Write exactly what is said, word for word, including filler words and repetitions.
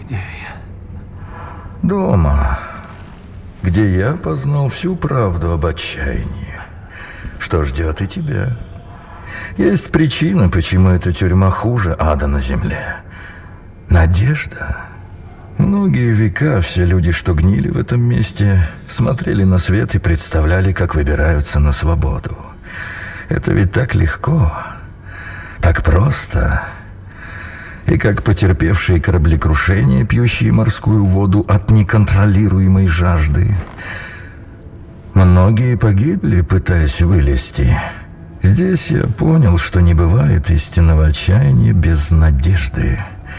Где я? Дома, где я познал всю правду об отчаянии, что ждет и тебя. Есть причина, почему эта тюрьма хуже ада на земле. Надежда. Многие века все люди, что гнили в этом месте, смотрели на свет и представляли, как выбираются на свободу. Это ведь так легко, так просто. И как потерпевшие кораблекрушение, пьющие морскую воду от неконтролируемой жажды. Многие погибли, пытаясь вылезти. Здесь я понял, что не бывает истинного отчаяния без надежды.